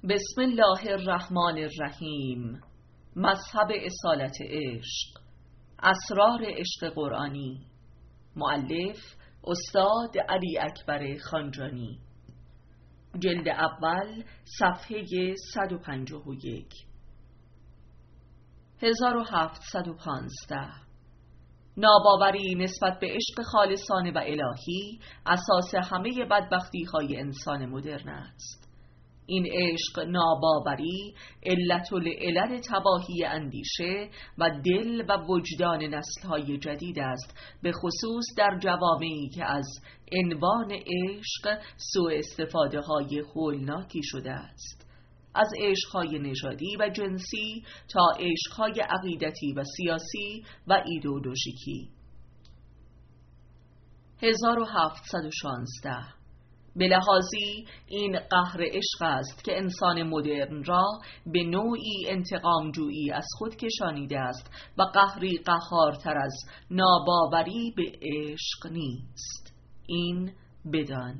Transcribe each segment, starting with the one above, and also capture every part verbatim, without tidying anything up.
بسم الله الرحمن الرحیم. مذهب اصالت عشق، اسرار عشق قرآنی. مؤلف استاد علی اکبر خانجانی. جلد اول، صفحه صد و پنجاه و یک. هزار و هفتصد و پانزده. ناباوری نسبت به عشق خالصانه و الهی اساس همه بدبختی‌های انسان مدرن است. این عشق ناباوری علت العلل تباهی اندیشه و دل و وجدان نسل‌های جدید است، به خصوص در جوامعی که از عنوان عشق سوء استفاده های هولناکی شده است، از عشق‌های نژادی و جنسی تا عشق‌های عقیدتی و سیاسی و ایدئولوژیکی. هزار و هفتصد و شانزده. به لحاظی این قهر عشق است که انسان مدرن را به نوعی انتقام جویی از خود کشانیده است و قهری قهارتر از ناباوری به عشق نیست. این بدان.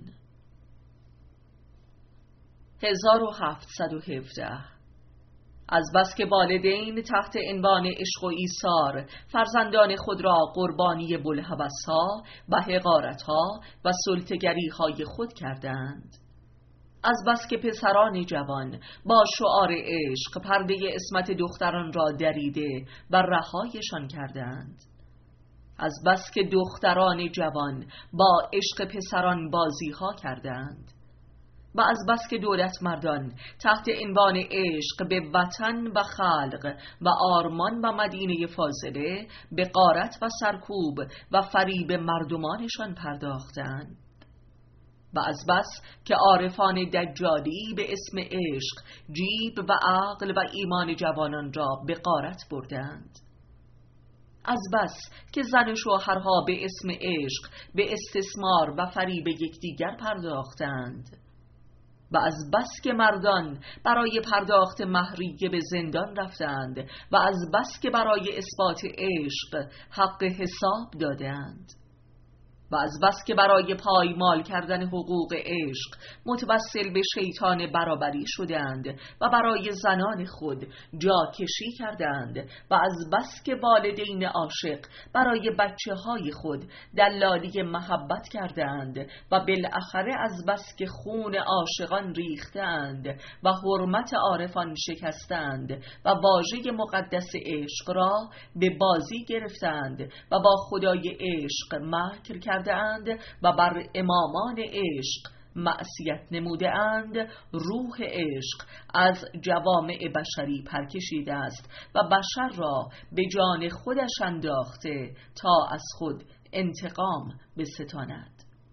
هزار و هفتصد و هفده. از بس که والدین تحت عنوان عشق و ایثار فرزندان خود را قربانی بوالهوس‌ها و حقارت‌ها و سلطه‌گری‌های خود کردند، از بس که پسران جوان با شعار عشق پرده عصمت دختران را دریده و رهایشان کردند، از بس که دختران جوان با عشق پسران بازی‌ها کردند، و از بس که دولت مردان تحت عنوان عشق به وطن و خلق و آرمان و مدینه فاضله به غارت و سرکوب و فریب مردمانشان پرداختند، و از بس که عارفان دجالی به اسم عشق جیب و عقل و ایمان جوانان را به غارت بردند، از بس که زن و شوهرها به اسم عشق به استثمار و فریب یکدیگر پرداختند، و از بس که مردان برای پرداخت مهریه به زندان رفتند، و از بس که برای اثبات عشق حق حساب دادند، و از بس که برای پایمال کردن حقوق عشق متوسل به شیطان برابری شدند و برای زنان خود جاکشی کردند، و از بس که والدین عاشق برای بچه های خود دلالی محبت کردند، و بالاخره از بس که خون عاشقان ریختند و حرمت عارفان شکستند و واژه مقدس عشق را به بازی گرفتند و با خدای عشق مکر کردند و بر امامان عشق معصیت نموده اند، روح عشق از جوامع بشری پرکشیده است و بشر را به جان خودش انداخته تا از خود انتقام بستاند.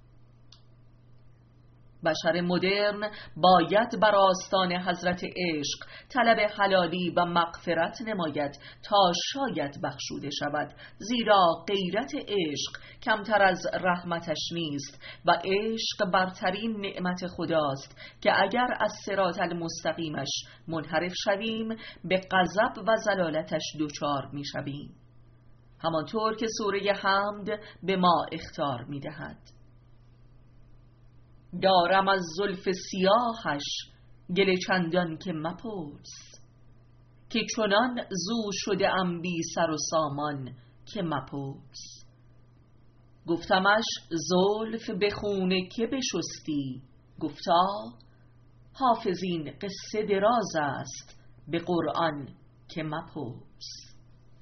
بشر مدرن باید بر آستان حضرت عشق طلب حلالی و مغفرت نماید تا شاید بخشوده شود، زیرا غیرت عشق کمتر از رحمتش نیست و عشق برترین نعمت خداست که اگر از صراط المستقیمش منحرف شویم به غضب و ضلالتش دچار می شویم، همانطور که سوره حمد به ما اخطار می دهد: دارم از زلف سیاهش گله چندان که مپرس، که چنان زو شده ام بی سر و سامان که مپرس. گفتمش زلف به خون که بشستی، گفتا حافظ این قصه دراز است به قرآن که مپرس.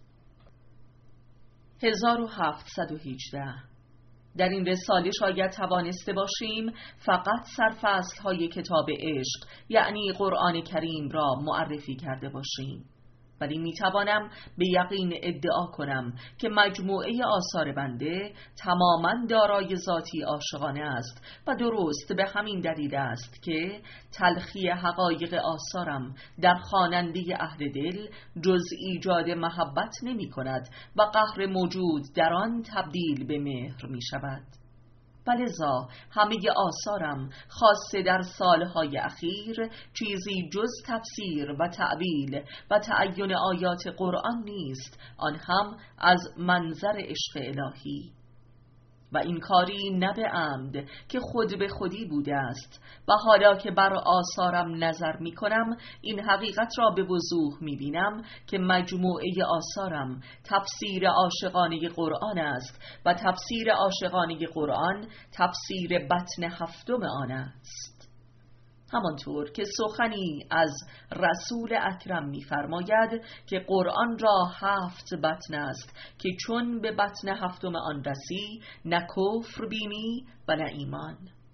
هزار و هفتصد و هجده. در این رساله شاید توانسته باشیم فقط سرفصل‌های کتاب عشق یعنی قرآن کریم را معرفی کرده باشیم، ولی میتوانم به یقین ادعا کنم که مجموعه آثار بنده تماماً دارای ذاتی عاشقانه است و درست به همین دلیل است که تلخی حقایق آثارم در خواننده اهل دل جز ایجاد محبت نمی کند و قهر موجود در آن تبدیل به مهر می شود. ولذا همه آثارم خاصه در سالهای اخیر چیزی جز تفسیر و تأویل و تعین آیات قرآن نیست، آن هم از منظر عشق الهی. و این کاری نه به عمد که خود به خودی بوده است و حالا که بر آثارم نظر می کنم این حقیقت را به وضوح می بینم که مجموعه آثارم تفسیر عاشقانه قرآن است و تفسیر عاشقانه قرآن تفسیر بطن هفتم آن است. همانطور که سخنی از رسول اکرم می‌فرماید که قرآن را هفت بطن است که چون به بطن هفتم آن رسی نه کفر بینی و نه ایمان.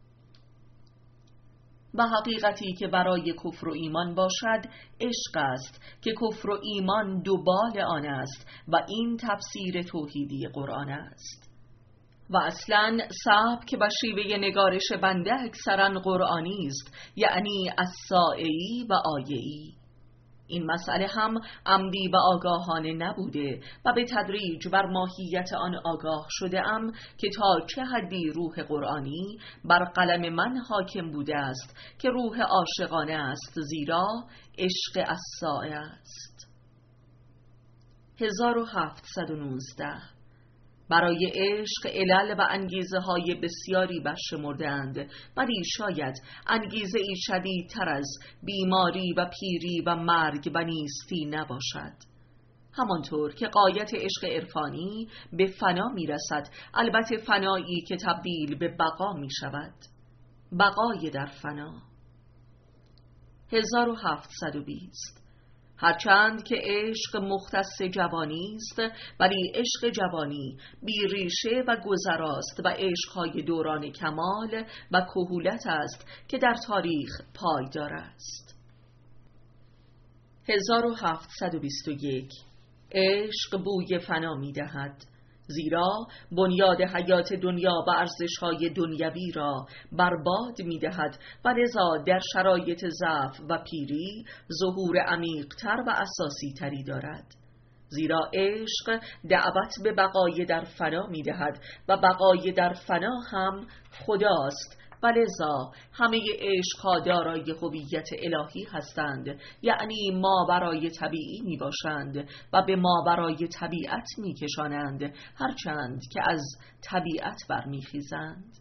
و حقیقتی که برای کفر و ایمان باشد عشق است که کفر و ایمان دو بال آن است و این تفسیر توحیدی قرآن است. و اصلاً سبک و شیوه نگارش بنده اکثراً قرآنی است، یعنی السائعی و آیعی. این مسئله هم عمدی و آگاهانه نبوده و به تدریج بر ماهیت آن آگاه شده ام که تا چه حدی روح قرآنی بر قلم من حاکم بوده است که روح عاشقانه است، زیرا عشق السائع است. هزار و هفتصد و نوزده. برای عشق علل و انگیزه های بسیاری برشمردند، ولی شاید انگیزه ای شدیدتر از بیماری و پیری و مرگ و نیستی نباشد. همانطور که غایت عشق عرفانی به فنا می رسد، البته فنایی که تبدیل به بقا می شود، بقای در فنا. هزار و هفتصد و بیست. هرچند که عشق مختص جوانی است، ولی عشق جوانی بی ریشه و گذراست و عشقهای دوران کمال و کهولت است که در تاریخ پایدار است. هزار و هفتصد و بیست و یک. عشق بوی فنا می دهد، زیرا بنیاد حیات دنیا و ارزش‌های دنیوی را برباد می‌دهد و لذا در شرایط ضعف و پیری ظهور عمیق‌تر و اساسی‌تری دارد. زیرا عشق دعوت به بقای در فنا می‌دهد و بقای در فنا هم خداست و لذا همه عشق‌ها دارای هویت الهی هستند، یعنی ماورای طبیعی می باشند و به ماورای طبیعت می کشانند، هرچند که از طبیعت برمیخیزند.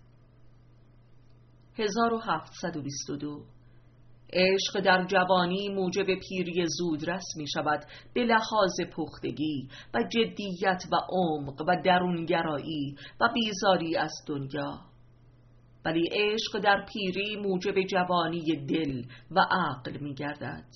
هزار و هفتصد و بیست و دو. عشق در جوانی موجب پیری زودرس می شود به لحاظ پختگی و جدیت و عمق و درونگرایی و بیزاری از دنیا، ولی عشق در پیری موجب جوانی دل و عقل می گردد.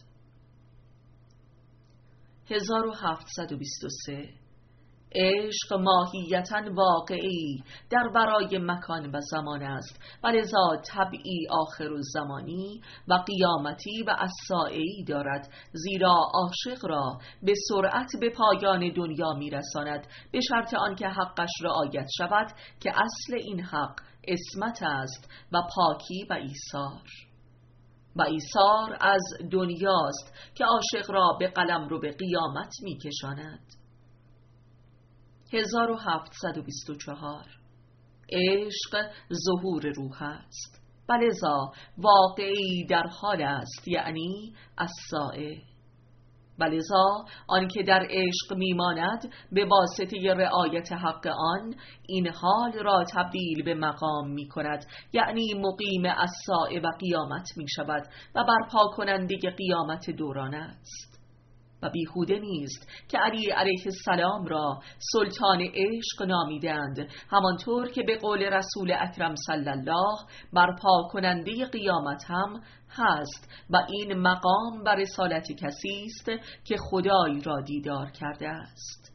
هزار و هفتصد و بیست و سه. عشق ماهیتاً واقعی در برای مکان و زمان است و لذا طبعی آخر الزمانی و قیامتی و الساعی دارد، زیرا عاشق را به سرعت به پایان دنیا می رساند، به شرط آنکه حقش رعایت شود که اصل این حق عصمت است و پاکی و ایثار. و ایثار از دنیاست که عاشق را به قلم رو به قیامت می کشاند. هزار و هفتصد و بیست و چهار. عشق ظهور روح است و لذا واقعی در حال است، یعنی الساعه. و لذا آنکه در عشق میماند به واسطه رعایت حق آن این حال را تبدیل به مقام می کند، یعنی مقیم الساعه و قیامت می شود و برپا کننده قیامت دوران است. و بیهوده نیست که علی علیه السلام را سلطان عشق نامیدند، همانطور که به قول رسول اکرم صلی الله برپا کننده قیامت هم هست و این مقام و رسالت کسی است که خدای را دیدار کرده است.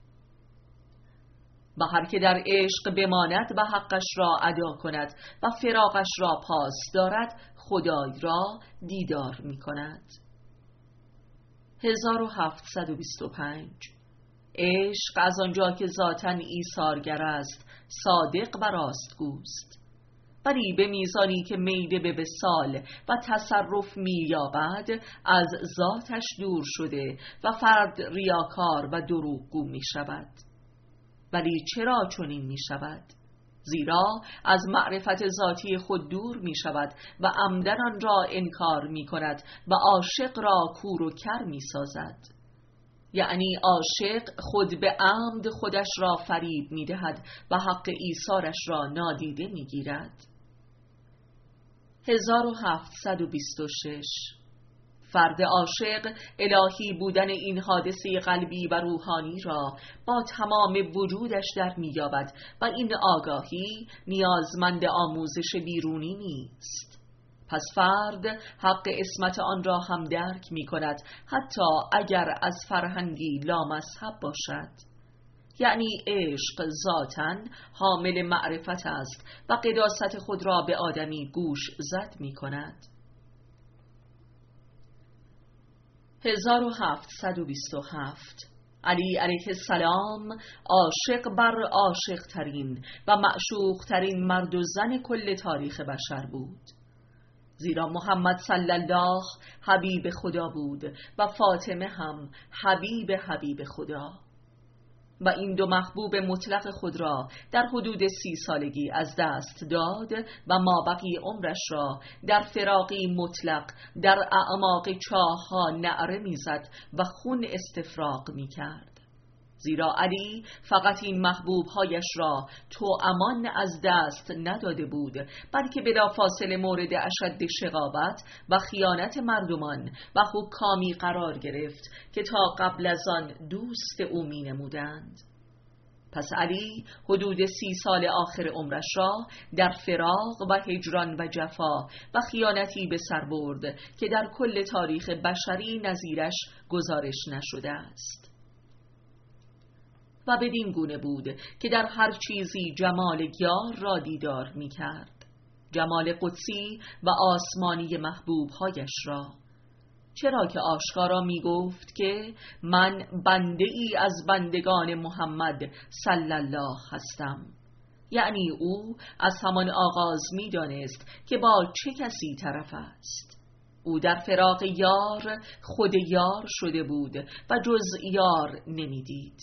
و هر که در عشق بماند و حقش را ادا کند و فراقش را پاس دارد، خدای را دیدار می کند. هزار و هفتصد و بیست و پنج. عشق از آنجا که ذاتاً ایثارگر است صادق و راستگوست، ولی به میزانی که میل به وصال و تصرف می‌یابد از ذاتش دور شده و فرد ریاکار و دروغگو می شود. ولی چرا چنین می شود؟ زیرا از معرفت ذاتی خود دور می شود و عمدن آن را انکار می کند و عاشق را کور و کر می سازد. یعنی عاشق خود به عمد خودش را فریب می دهد و حق ایثارش را نادیده می گیرد. هزار و هفتصد و بیست و شش. فرد عاشق الهی بودن این حادثه قلبی و روحانی را با تمام وجودش در می یابد و این آگاهی نیازمند آموزش بیرونی نیست. پس فرد حق عصمت آن را هم درک می کند، حتی اگر از فرهنگی لامذهب باشد. یعنی عشق ذاتاً حامل معرفت است و قداست خود را به آدمی گوش زد می کند. هزار و هفتصد و بیست و هفت. علی علیه السلام عاشق بر عاشق ترین و معشوق ترین مرد و زن کل تاریخ بشر بود، زیرا محمد صلی الله حبیب خدا بود و فاطمه هم حبیب حبیب خدا، و این دو محبوب مطلق خود را در حدود سی سالگی از دست داد و مابقی عمرش را در فراقی مطلق در اعماق چاه‌ها نعره می‌زد و خون استفراغ می‌کرد. زیرا علی فقط این محبوبهایش را توامان از دست نداده بود، بلکه بلافاصله مورد اشد شقاوت و خیانت مردمان و حکامی قرار گرفت که تا قبل از آن دوست او می نمودند. پس علی حدود سی سال آخر عمرش را در فراق و هجران و جفا و خیانتی به سر برد که در کل تاریخ بشری نظیرش گزارش نشده است. و بدین گونه بود که در هر چیزی جمال یار را دیدار می کرد، جمال قدسی و آسمانی محبوبهایش را، چرا که آشکارا می گفت که من بنده ای از بندگان محمد صلی الله هستم. یعنی او از همان آغاز می دانست که با چه کسی طرف است. او در فراق یار خود یار شده بود و جز یار نمی دید.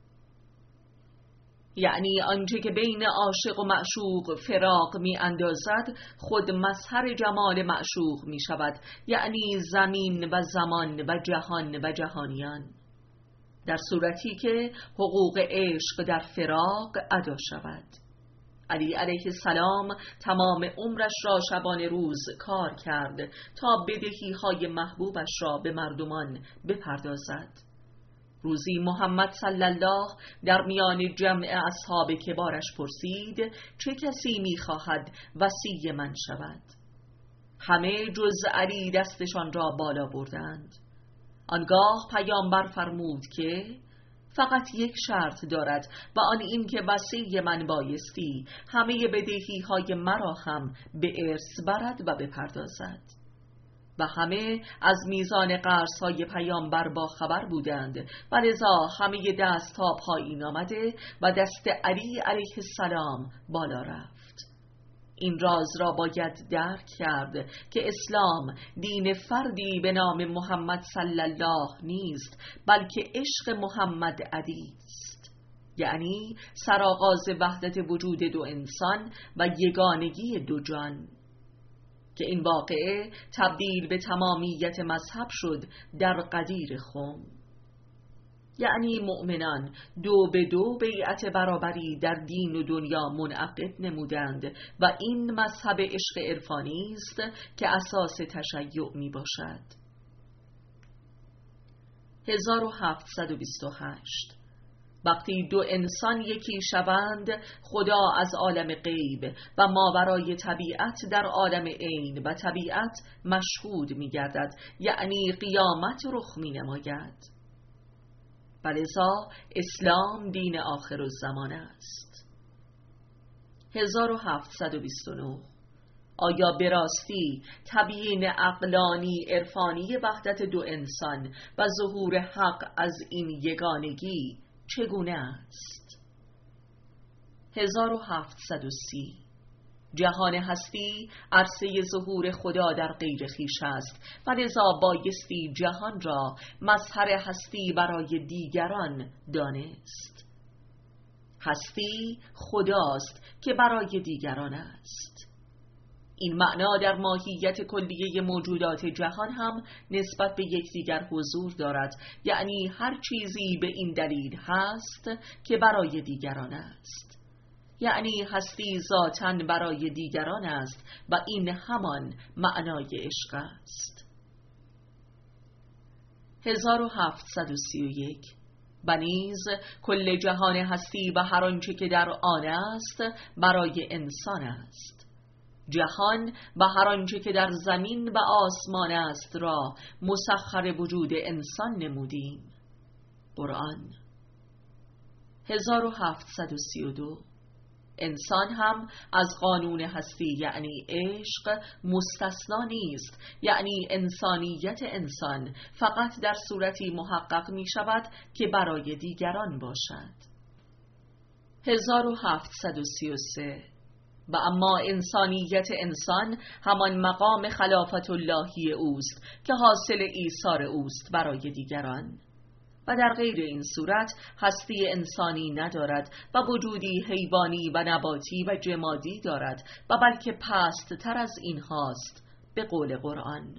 یعنی آنچه که بین عاشق و معشوق فراق می اندازد خود مظهر جمال معشوق می شود، یعنی زمین و زمان و جهان و جهانیان، در صورتی که حقوق عشق در فراق ادا شود. علی علیه السلام تمام عمرش را شبانه روز کار کرد تا بدهی های محبوبش را به مردمان بپردازد. روزی محمد صلی الله در میان جمع اصحاب کبارش پرسید چه کسی می‌خواهد وصی من شود؟ همه جز علی دستشان را بالا بردند. آنگاه پیامبر فرمود که فقط یک شرط دارد و آن این که وصی من بایستی همه بدهی های مرا هم به ارث برد و بپردازد. و همه از میزان قرض‌های پیامبر با خبر بودند و لذا همه دست ها پایین آمده و دست علی علیه السلام بالا رفت. این راز را باید درک کرد که اسلام دین فردی به نام محمد صلی الله نیست، بلکه عشق محمد علی است، یعنی سرآغاز وحدت وجود دو انسان و یگانگی دو جان، که این واقعه تبدیل به تمامیت مذهب شد در قدیر خم. یعنی مؤمنان دو به دو بیعت برابری در دین و دنیا منعقد نمودند و این مذهب عشق عرفانی است که اساس تشیع می باشد. هزار و هفتصد و بیست و هشت. وقتی دو انسان یکی شوند، خدا از عالم غیب و ماورای طبیعت در عالم عین و طبیعت مشهود می گردد، یعنی قیامت رخ می نماید. ولذا اسلام دین آخر الزمان است. هزار و هفتصد و بیست و نه. آیا به راستی تبیین عقلانی عرفانی وحدت دو انسان و ظهور حق از این یگانگی چگونه است؟ هزار و هفتصد و سی. جهان هستی عرصه ظهور خدا در غیر خویش است و لذا بایستی جهان را مظهر هستی برای دیگران دانست. هستی خداست که برای دیگران است. این معنا در ماهیت کلیه موجودات جهان هم نسبت به یکدیگر حضور دارد، یعنی هر چیزی به این دلیل هست که برای دیگران است، یعنی هستی ذاتاً برای دیگران است و این همان معنای عشق است. هزار و هفتصد و سی و یک. و نیز کل جهان هستی و هر آنچه که در آن است برای انسان است. جهان و هر آنچه که در زمین و آسمان است را مسخر وجود انسان نمودیم. قرآن. هزار و هفتصد و سی و دو. انسان هم از قانون هستی یعنی عشق مستثنا نیست، یعنی انسانیت انسان فقط در صورتی محقق می شود که برای دیگران باشد. هزار و هفتصد و سی و سه. و اما انسانیت انسان همان مقام خلافت اللهی اوست که حاصل ایثار اوست برای دیگران، و در غیر این صورت هستی انسانی ندارد و وجودی حیوانی و نباتی و جمادی دارد و بلکه پست تر از این هاست به قول قرآن.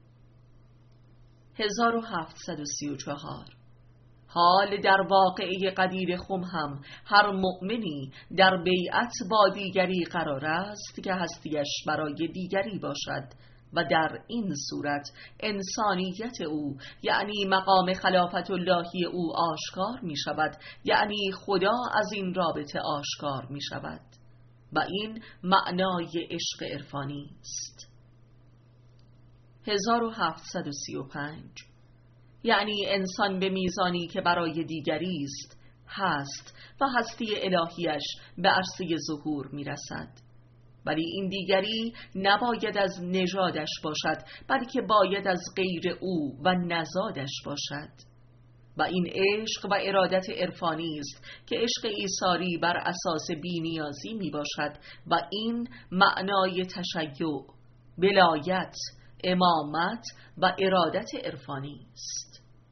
هزار و هفتصد و سی و چهار. حال در واقعه قدیر خم هم هر مؤمنی در بیعت با دیگری قرار است که هستیش برای دیگری باشد و در این صورت انسانیت او یعنی مقام خلافت اللهی او آشکار می شود، یعنی خدا از این رابطه آشکار می شود و این معنای عشق عرفانی است. هزار و هفتصد و سی و پنج. یعنی انسان به میزانی که برای دیگری است هست و هستی الهیش به عرصه ظهور می رسد، ولی این دیگری نباید از نژادش باشد بلکه باید از غیر او و نزادش باشد و این عشق و ارادت عرفانی است که عشق ایثاری بر اساس بی‌نیازی می باشد و این معنای تشیع، ولایت، امامت و ارادت عرفانی است.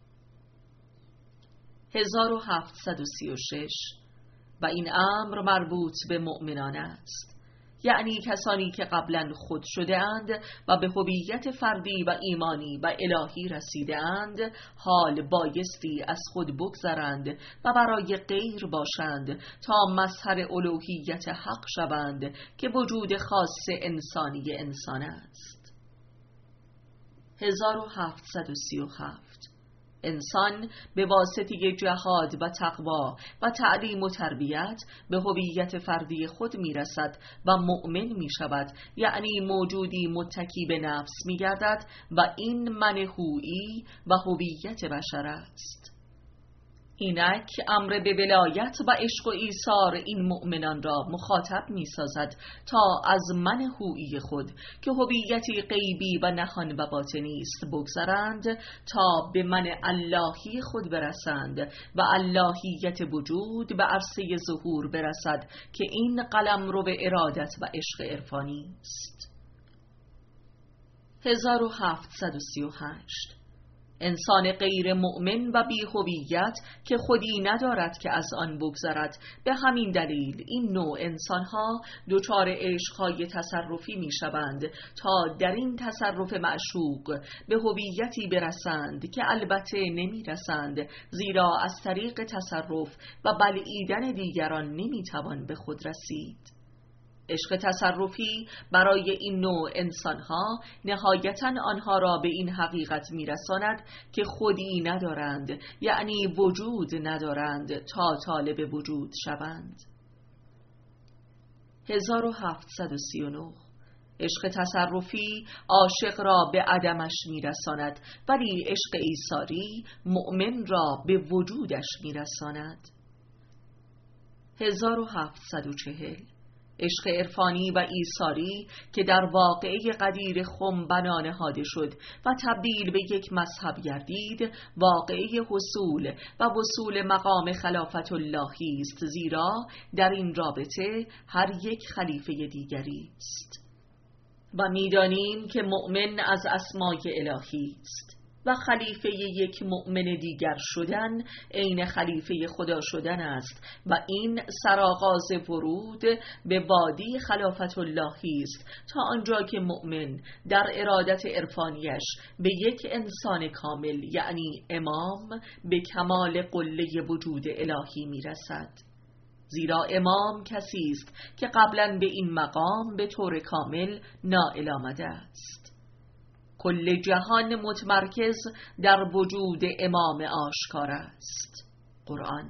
هزار و هفتصد و سی و شش. و این امر مربوط به مؤمنان است، یعنی کسانی که قبلا خود شده اند و به هویت فردی و ایمانی و الهی رسیده اند، حال بایستی از خود بگذرند و برای غیر باشند تا مظهر الوهیت حق شوند که وجود خاص انسانی انسان است. هزار و هفتصد و سی و هفت. انسان به واسطه جهاد و تقوا و تعلیم و تربیت به هویت فردی خود می رسد و مؤمن می شود، یعنی موجودی متکی به نفس می گردد و این من هویی و هویت بشر است. اینک امر به ولایت و عشق و ایثار این مؤمنان را مخاطب می سازد تا از من هویی خود که هویتی غیبی و نهان و باطنی است بگذرند تا به من اللهی خود برسند و اللهیت وجود به عرصه ظهور برسد که این قلمرو به ارادت و عشق عرفانی است. هزار و هفتصد و سی و هشت. انسان غیر مؤمن و بی هویت که خودی ندارد که از آن بگذرد، به همین دلیل این نوع انسانها دچار عشقهای تصرفی می شوند تا در این تصرف معشوق به هویتی برسند که البته نمی رسند، زیرا از طریق تصرف و بلعیدن دیگران نمی توان به خود رسید. عشق تصرفی برای این نوع انسانها نهایتاً آنها را به این حقیقت میرساند که خودی ندارند، یعنی وجود ندارند تا طالب وجود شوند. هزار و هفتصد و سی و نه. عشق تصرفی عاشق را به عدمش میرساند، ولی عشق ایثاری مؤمن را به وجودش میرساند. هزار و هفتصد و چهل. عشق عرفانی و ایثاری که در واقعه قدیر خم بنا نهاده شد و تبدیل به یک مذهب گردید، واقعه حصول و وصول مقام خلافت اللهی است، زیرا در این رابطه هر یک خلیفه دیگری است و می‌دانیم که مؤمن از اسمای الهی است. و خلیفه یک مؤمن دیگر شدن عین خلیفه خدا شدن است و این سرآغاز ورود به وادی خلافت اللهی است تا آنجا که مؤمن در ارادت عرفانیش به یک انسان کامل یعنی امام به کمال قله وجود الهی میرسد. زیرا امام کسی است که قبلا به این مقام به طور کامل نائل آمده است. کل جهان متمرکز در وجود امام آشکار است. قرآن.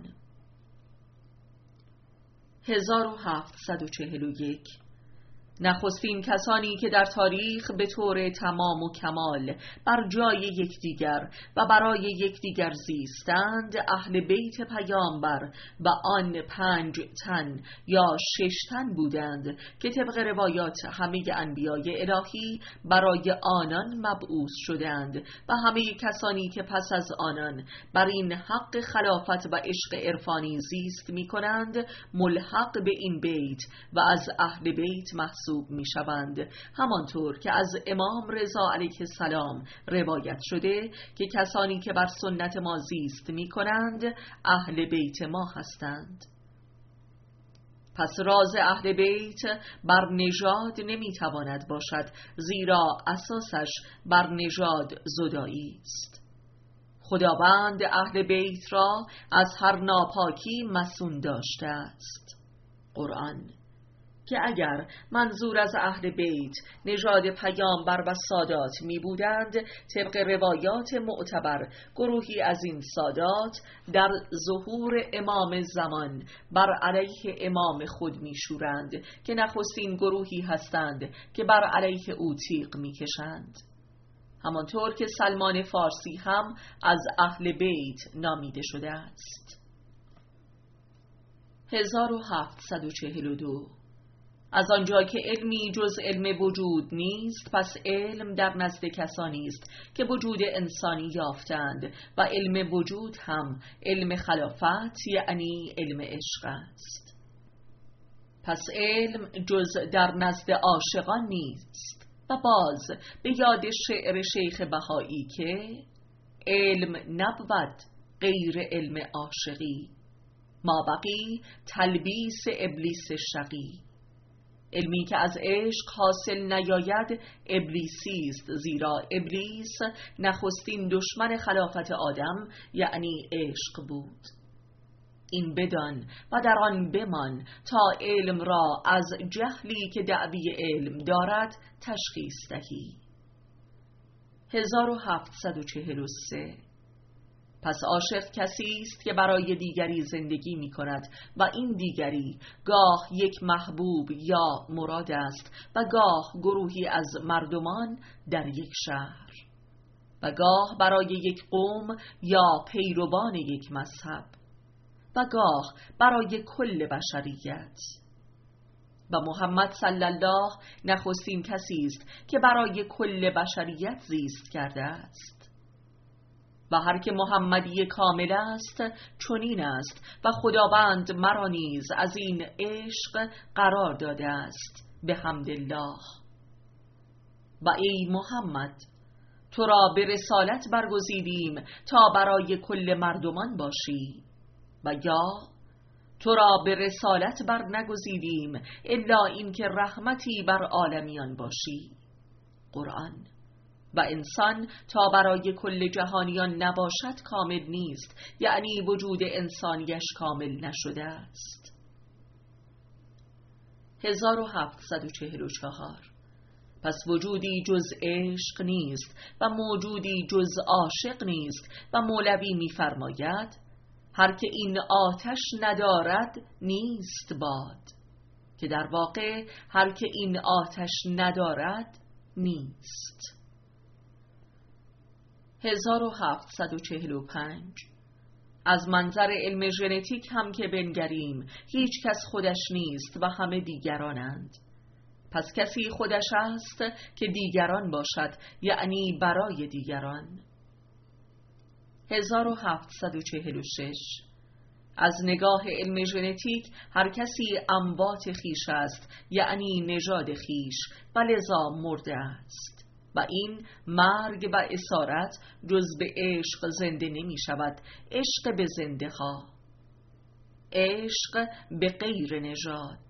هزار و هفتصد و چهل و یک. نخستین کسانی که در تاریخ به طور تمام و کمال بر جای یکدیگر و برای یکدیگر زیستند اهل بیت پیامبر و آن پنج تن یا شش تن بودند که طبق روایات همه انبیای الهی برای آنان مبعوث شدند و همه کسانی که پس از آنان بر این حق خلافت و عشق عرفانی زیست می کنند ملحق به این بیت و از اهل بیت محسوب می شوند، همانطور که از امام رضا علیه السلام روایت شده که کسانی که بر سنت ما زیست می کنند اهل بیت ما هستند. پس راز اهل بیت بر نژاد نمی تواند باشد، زیرا اساسش بر نژاد زدایی است. خداوند اهل بیت را از هر ناپاکی مصون داشته است. قرآن. که اگر منظور از اهل بیت نژاد پیامبر و سادات می بودند، طبق روایات معتبر گروهی از این سادات در ظهور امام زمان بر علیه امام خود می شورند که نخستین گروهی هستند که بر علیه او تیغ می کشند. همانطور که سلمان فارسی هم از اهل بیت نامیده شده است. هزار و هفتصد و چهل و دو. از آنجا که علمی جز علم وجود نیست، پس علم در نزد کسانی است که وجود انسانی یافتند و علم وجود هم علم خلافت یعنی علم عشق است. پس علم جز در نزد عاشقان نیست و باز به یاد شعر شیخ بهایی که علم نبود غیر علم عاشقی، ما بقی تلبیس ابلیس شقی. علمی که از عشق حاصل نیاید ابلیسی است، زیرا ابلیس نخستین دشمن خلافت آدم یعنی عشق بود. این بدان و در آن بمان تا علم را از جهلی که دعوی علم دارد تشخیص دهی. هزار و هفتصد و چهل و سه. پس عاشق کسی است که برای دیگری زندگی می کند و این دیگری گاه یک محبوب یا مراد است و گاه گروهی از مردمان در یک شهر و گاه برای یک قوم یا پیروان یک مذهب و گاه برای کل بشریت. و محمد صلی الله نخستین کسی است که برای کل بشریت زیست کرده است. و هر که محمدی کامل است چنین است و خداوند مرا نیز از این عشق قرار داده است به حمدالله. و ای محمد، تو را به رسالت برگزیدیم تا برای کل مردمان باشی، و یا تو را به رسالت بر نگزیدیم الا اینکه رحمتی بر عالمیان باشی. قرآن. و انسان تا برای کل جهانیان نباشد کامل نیست، یعنی وجود انسانیش کامل نشده است. هزار و هفتصد و چهل و چهار. پس وجودی جز عشق نیست و موجودی جز عاشق نیست و مولوی می‌فرماید هر که این آتش ندارد نیست باد، که در واقع هر که این آتش ندارد نیست. هزار و هفتصد و چهل و پنج. از منظر علم ژنتیک هم که بنگریم هیچ کس خودش نیست و همه دیگرانند. پس کسی خودش است که دیگران باشد، یعنی برای دیگران. هزار و هفتصد و چهل و شش. از نگاه علم ژنتیک هر کسی اموات خیش است، یعنی نژاد خیش، و لذا مرده است. و این مرگ و اسارت جز به عشق زنده نمی شود. عشق به زنده ها، عشق به غیر نژاد.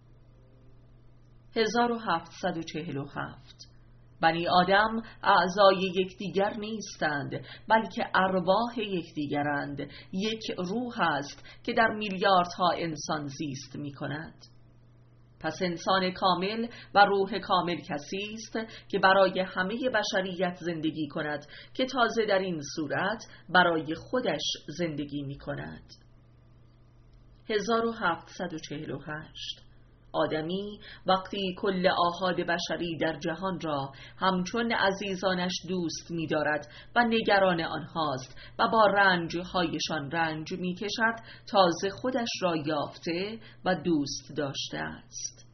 هزار و هفتصد و چهل و هفت. بنی آدم اعضای یکدیگر نیستند، بلکه ارواح یکدیگرند. یک روح است که در میلیاردها انسان زیست می کند. پس انسان کامل و روح کامل کسی است که برای همه بشریت زندگی کند، که تازه در این صورت برای خودش زندگی می کند. هزار و هفتصد و چهل و هشت. آدمی وقتی کل آحاد بشری در جهان را همچون عزیزانش دوست می دارد و نگران آنهاست و با رنجهایشان رنج می کشد، تازه خودش را یافته و دوست داشته است.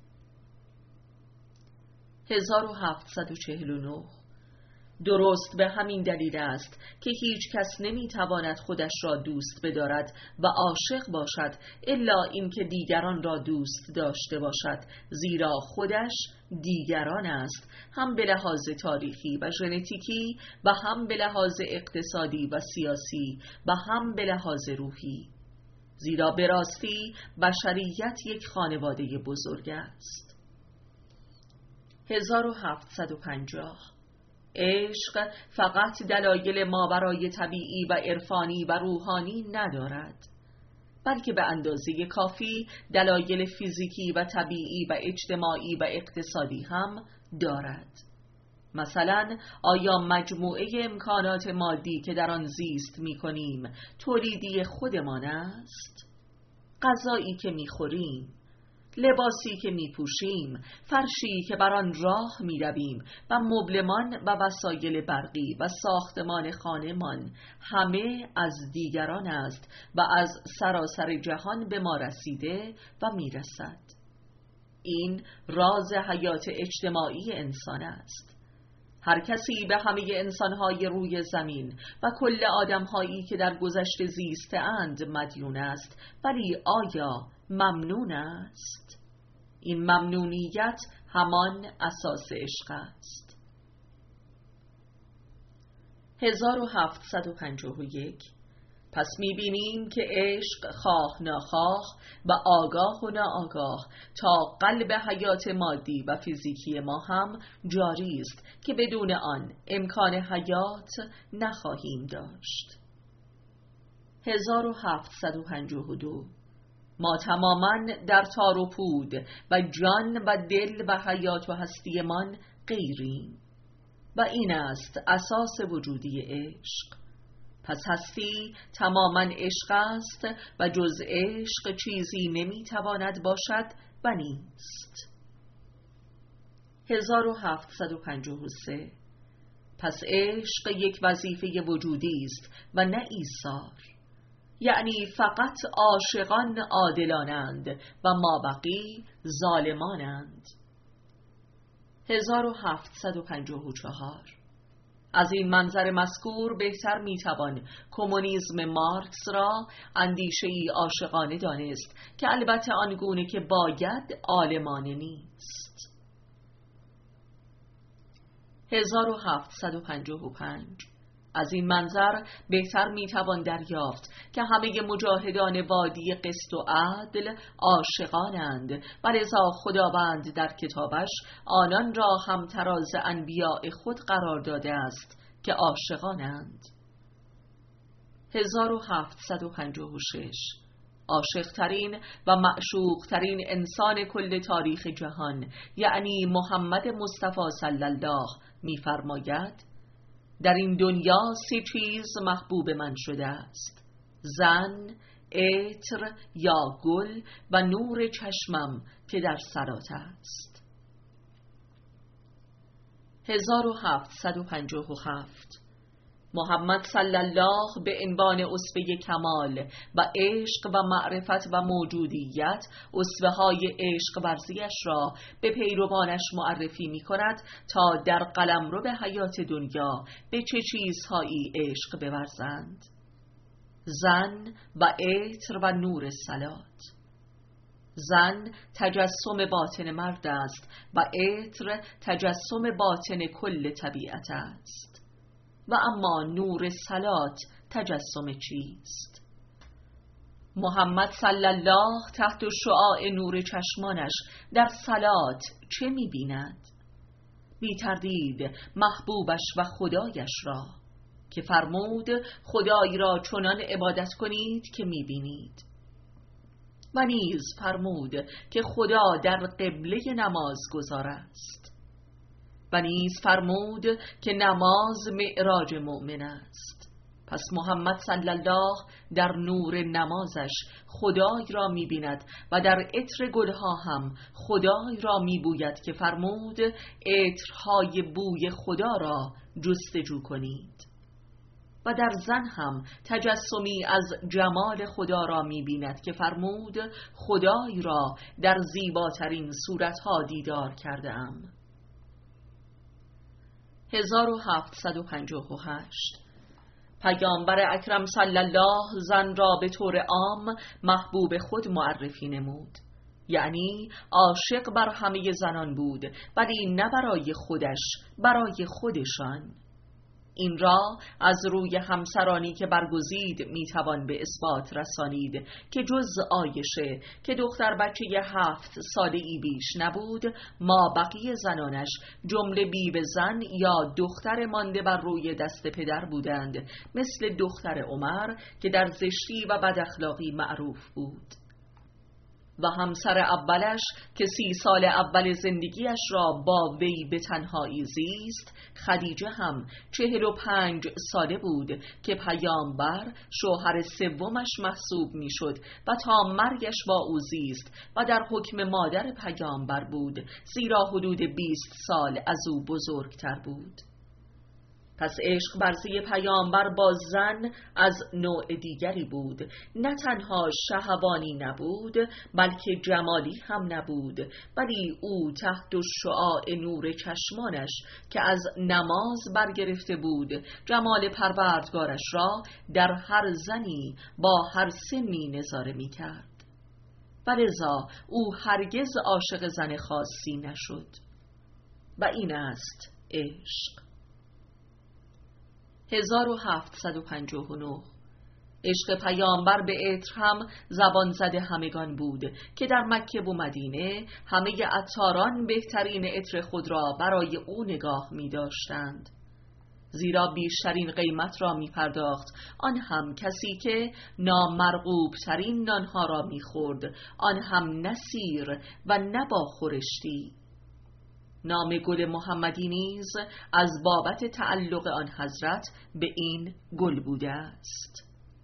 هزار و هفتصد و چهل و نه. درست به همین دلیل است که هیچ کس نمی تواند خودش را دوست بدارد و عاشق باشد الا اینکه دیگران را دوست داشته باشد، زیرا خودش دیگران است، هم به لحاظ تاریخی و ژنتیکی و هم به لحاظ اقتصادی و سیاسی و هم به لحاظ روحی. زیرا به راستی بشریت یک خانواده بزرگ است. هزار و هفتصد و پنجاه. عشق فقط دلایل ماورای طبیعی و عرفانی و روحانی ندارد، بلکه به اندازه کافی دلایل فیزیکی و طبیعی و اجتماعی و اقتصادی هم دارد. مثلا آیا مجموعه امکانات مادی که در آن زیست می کنیم تولیدی خودمان است؟ غذایی که می خوریم، لباسی که می پوشیم، فرشی که بر آن راه می رویم و مبلمان و وسایل برقی و ساختمان خانمان، همه از دیگران است و از سراسر جهان به ما رسیده و می رسد. این راز حیات اجتماعی انسان است. هر کسی به همه انسانهای روی زمین و کل آدمهایی که در گذشته زیسته اند مدیون است، ولی آیا ممنون است؟ این ممنونیت همان اساس عشق است. هزار و هفتصد و پنجاه و یک. پس می‌بینیم که عشق خواه ناخواه و آگاه و ناآگاه تا قلب حیات مادی و فیزیکی ما هم جاری است که بدون آن امکان حیات نخواهیم داشت. هزار و هفتصد و پنجاه و دو. ما تماماً در تار و پود و جان و دل و حیات و هستیمان غیریم و این است اساس وجودی عشق. پس هستی تماماً عشق است و جز عشق چیزی نمیتواند باشد و نیست. هزار و هفتصد و پنجاه و سه. پس عشق یک وظیفه وجودی است و نه ایثار، یعنی فقط عاشقان عادلانند و مابقی ظالمانند. هزار و هفتصد و پنجاه و چهار. از این منظر مذکور بهتر میتوان کمونیسم مارکس را اندیشه‌ای عاشقانه دانست که البته آنگونه که باید عالمانه نیست. هزار و هفتصد و پنجاه و پنج. از این منظر بهتر میتوان دریافت که همه مجاهدان وادی قسط و عدل عاشقانند و لذا خداوند در کتابش آنان را هم تراز انبیاء خود قرار داده است که عاشقانند. هزار و هفتصد و پنجاه و شش. عاشق‌ترین و معشوق‌ترین انسان کل تاریخ جهان، یعنی محمد مصطفی صلی الله می‌فرماید در این دنیا سه چیز محبوب من شده است: زن، عطر یا گل و نور چشمم که در صلات است. هزار و هفتصد و پنجاه و هفت. محمد صلی الله به عنوان اسوه کمال و عشق و معرفت و موجودیت اسوه های عشق ورزیش را به پیروانش معرفی می کند تا در قلمرو به حیات دنیا به چه چیزهایی عشق بورزند: زن و عطر و نور صلات. زن تجسم باطن مرد است و عطر تجسم باطن کل طبیعت است. و اما نور صلات تجسم چیست؟ محمد صلی الله تحت شعاع نور چشمانش در صلات چه می بیند؟ بی تردید محبوبش و خدایش را که فرمود خدای را چنان عبادت کنید که می بینید، و نیز فرمود که خدا در قبله نماز گزار است، و نیز فرمود که نماز معراج مؤمن است. پس محمد صلی الله در نور نمازش خدای را می بیند و در عطر گلها هم خدای را می بوید که فرمود عطرهای بوی خدا را جستجو کنید. و در زن هم تجسمی از جمال خدا را می بیند که فرمود خدای را در زیباترین صورتها دیدار کرده ام. هزار و هفتصد و پنجاه و هشت. پیامبر اکرم صلی الله زن را به طور عام محبوب خود معرفی نمود، یعنی عاشق بر همه زنان بود، ولی نه برای خودش، برای خودشان. این را از روی همسرانی که برگزید میتوان به اثبات رسانید که جز عایشه که دختر بچه هفت ساله‌ای بیش نبود، ما بقیه زنانش جمله بیوه زن یا دختر مانده بر روی دست پدر بودند، مثل دختر عمر که در زشتی و بد اخلاقی معروف بود. و همسر اولش که سی سال اول زندگیش را با وی به تنهایی زیست، خدیجه هم چهل و پنج ساله بود که پیامبر شوهر سومش محسوب میشد و تا مرگش با او زیست و در حکم مادر پیامبر بود، زیرا حدود بیست سال از او بزرگتر بود. پس عشق ورزی پیامبر با زن از نوع دیگری بود، نه تنها شهوانی نبود بلکه جمالی هم نبود، ولی او تحت شعاع نور چشمانش که از نماز برگرفته بود جمال پروردگارش را در هر زنی با هر سنی نظاره می کرد، و لذا او هرگز عاشق زن خاصی نشد. و این است عشق. هزار و هفتصد و پنجاه و نه. عشق پیامبر به عطر هم زبان زده همگان بود که در مکه و مدینه همه عطاران بهترین عطر خود را برای او نگاه می داشتند، زیرا بیشترین قیمت را می پرداخت، آن هم کسی که نامرغوب ترین نانها را می خورد، آن هم نسیر و نبا خورشتی. نام گل محمدی نیز از بابت تعلق آن حضرت به این گل بوده است.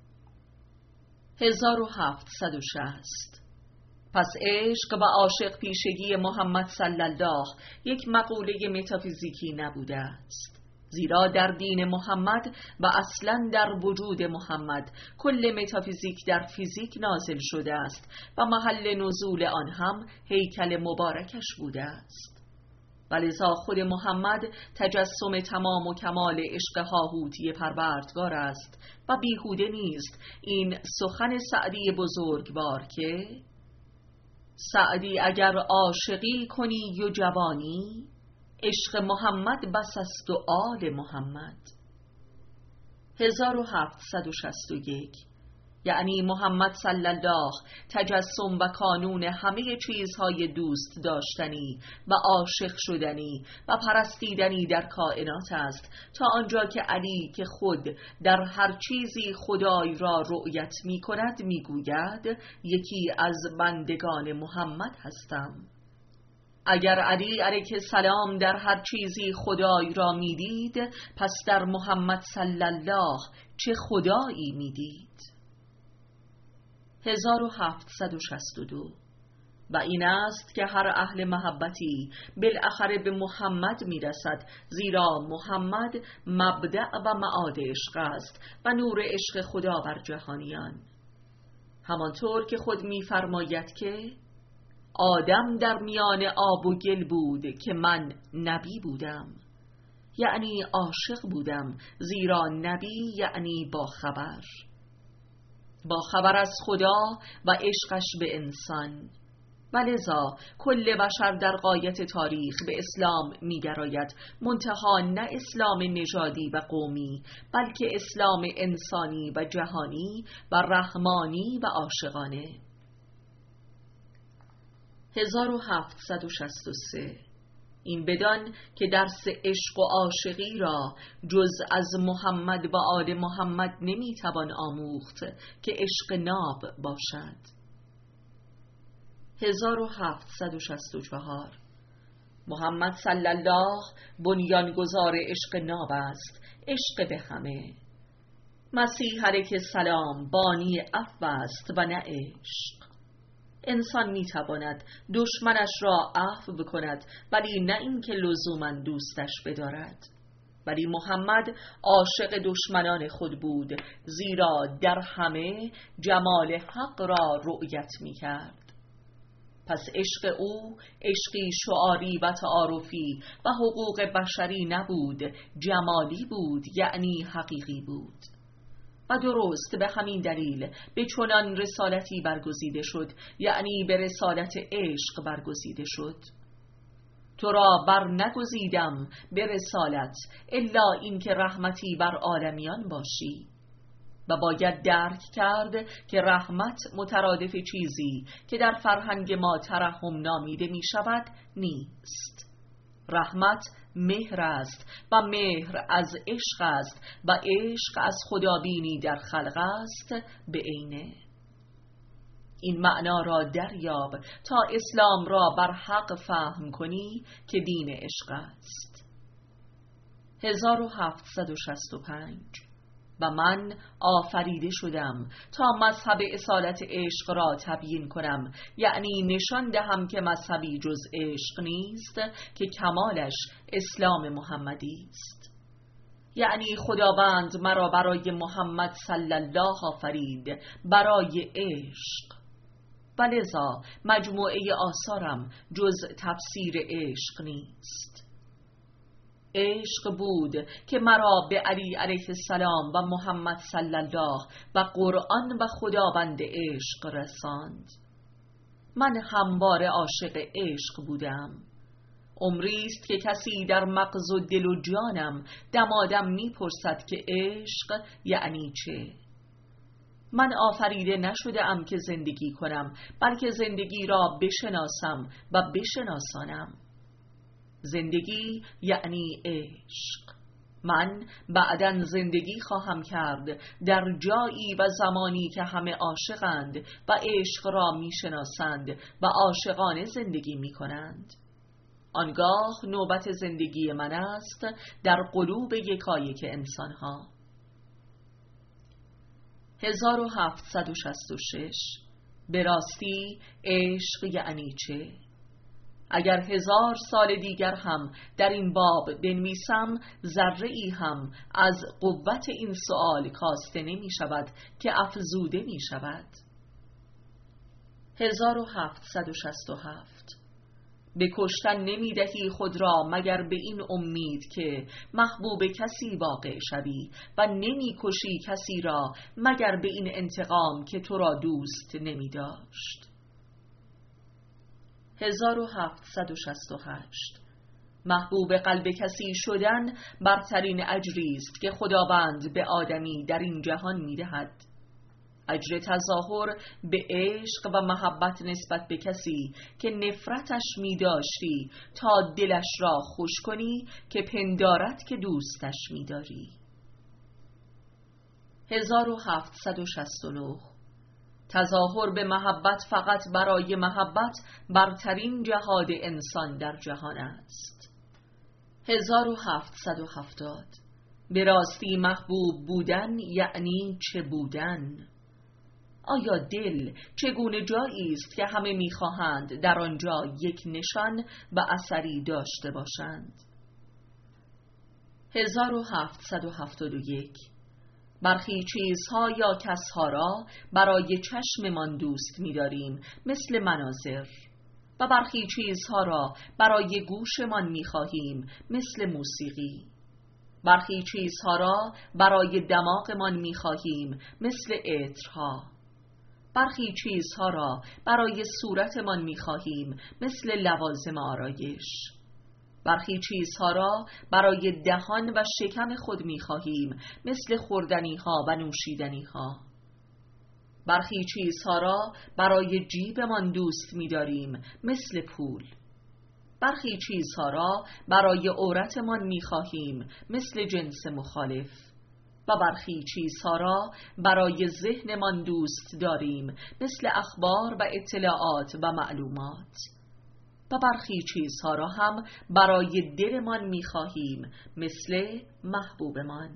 هزار و هفتصد و شصت. پس عشق و عاشق پیشگی محمد صلی الله یک مقوله متافیزیکی نبوده است، زیرا در دین محمد و اصلا در وجود محمد کل متافیزیک در فیزیک نازل شده است و محل نزول آن هم هیکل مبارکش بوده است. ولذا خود محمد تجسم تمام و کمال عشق هاهوتی پروردگار است و بیهوده نیست این سخن سعدی بزرگوار که سعدی اگر عاشقی کنی و جوانی، عشق محمد بس است و آل محمد. هزار و هفتصد و شصت و یک. یعنی محمد صلی الله تجسم و کانون همه چیزهای دوست داشتنی و عاشق شدنی و پرستیدنی در کائنات است، تا آنجا که علی که خود در هر چیزی خدای را رؤیت می کند می گوید یکی از بندگان محمد هستم. اگر علی علیه السلام در هر چیزی خدای را می دید، پس در محمد صلی الله چه خدایی می دید؟ هزار و هفتصد و شصت و دو. و این است که هر اهل محبتی بالاخره به محمد می رسد، زیرا محمد مبدأ و معاد عشق است و نور عشق خدا بر جهانیان، همانطور که خود می فرماید که آدم در میان آب و گل بود که من نبی بودم، یعنی عاشق بودم، زیرا نبی یعنی با خبر با خبر از خدا و عشقش به انسان. و لذا کل بشر در غایت تاریخ به اسلام می‌گراید، منتها نه اسلام نژادی و قومی، بلکه اسلام انسانی و جهانی و رحمانی و عاشقانه. هزار و هفتصد و شصت و سه. این بدان که درس عشق و عاشقی را جز از محمد و آل محمد نمیتوان آموخت که عشق ناب باشد. هزار و هفتصد و شصت و چهار. محمد صلی الله بنیانگذار عشق ناب است، عشق به همه. مسیح علیه السلام بانی عفو است و نه عشق. انسان میتواند دشمنش را عفو بکند، ولی نه اینکه لزوما دوستش بدارد. ولی محمد عاشق دشمنان خود بود، زیرا در همه جمال حق را رؤیت میکرد. پس عشق او عشقی شعاری و تعارفی و حقوق بشری نبود، جمالی بود، یعنی حقیقی بود. و درست به همین دلیل به چنان رسالتی برگزیده شد، یعنی به رسالت عشق برگزیده شد. تو را بر نگزیدم به رسالت الا اینکه رحمتی بر عالمیان باشی. و باید درک کرد که رحمت مترادف چیزی که در فرهنگ ما ترحم نامیده می شود نیست. رحمت مهر است و مهر از عشق است و عشق از خدابینی در خلق است به عینه. این معنا را دریاب تا اسلام را بر حق فهم کنی که دین عشق است. هزار و هفتصد و شصت و پنج. و من آفریده شدم تا مذهب اصالت عشق را تبیین کنم، یعنی نشان دهم که مذهبی جز عشق نیست که کمالش اسلام محمدی است. یعنی خداوند مرا برای محمد صلی الله آفرید، برای عشق. و لذا مجموعه آثارم جز تفسیر عشق نیست. عشق بود که مرا به علی علیه السلام و محمد صلی الله و قرآن و خداوند عشق رساند. من همواره عاشق عشق بودم. عمریست که کسی در مغز و دل و جانم دمادم میپرسد که عشق یعنی چه؟ من آفریده نشده ام که زندگی کنم، بلکه زندگی را بشناسم و بشناسانم. زندگی یعنی عشق. من بعداً زندگی خواهم کرد در جایی و زمانی که همه عاشقند و عشق را میشناسند و عاشقانه زندگی میکنند. آنگاه نوبت زندگی من است در قلوب یکایک انسانها. هزار و هفتصد و شصت و شش. به راستی عشق یعنی چه؟ اگر هزار سال دیگر هم در این باب بنویسم، ذره ای هم از قوت این سؤال کاسته نمی شود که افزوده می شود. هزار و هفتصد و شصت و هفت. به کشتن نمی دهی خود را مگر به این امید که محبوب کسی واقع شوی و نمی کشی کسی را مگر به این انتقام که تو را دوست نمی داشت. هزار و هفتصد و شصت و هشت. محبوب قلب کسی شدن برترین اجری است که خداوند به آدمی در این جهان می‌دهد. اجر تظاهر به عشق و محبت نسبت به کسی که نفرتش می‌داشتی تا دلش را خوش کنی که پندارد که دوستش می‌داری. هزار و هفتصد و شصت و نه. تظاهر به محبت فقط برای محبت برترین جهاد انسان در جهان است. هزار و هفتصد و هفتاد. به راستی محبوب بودن یعنی چه بودن؟ آیا دل چگونه جایی است که همه می‌خواهند در آنجا یک نشان و اثری داشته باشند؟ هزار و هفتصد و هفتاد و یک. برخی چیزها یا کسها را برای چشممان دوست می‌داریم مثل مناظر، و برخی چیزها را برای گوشمان می‌خواهیم مثل موسیقی. برخی چیزها را برای دماغمان می‌خواهیم مثل عطرها. برخی چیزها را برای صورتمان می‌خواهیم مثل لوازم آرایش. برخی چیزها را برای دهان و شکم خود می‌خواهیم مثل خوردنی‌ها و نوشیدنی‌ها. برخی چیزها را برای جیبمان دوست می‌داریم مثل پول. برخی چیزها را برای عورتمان می‌خواهیم مثل جنس مخالف و برخی چیزها را برای ذهنمان دوست داریم مثل اخبار و اطلاعات و معلومات و برخی چیزها را هم برای دلمان می‌خواهیم مثل محبوبمان.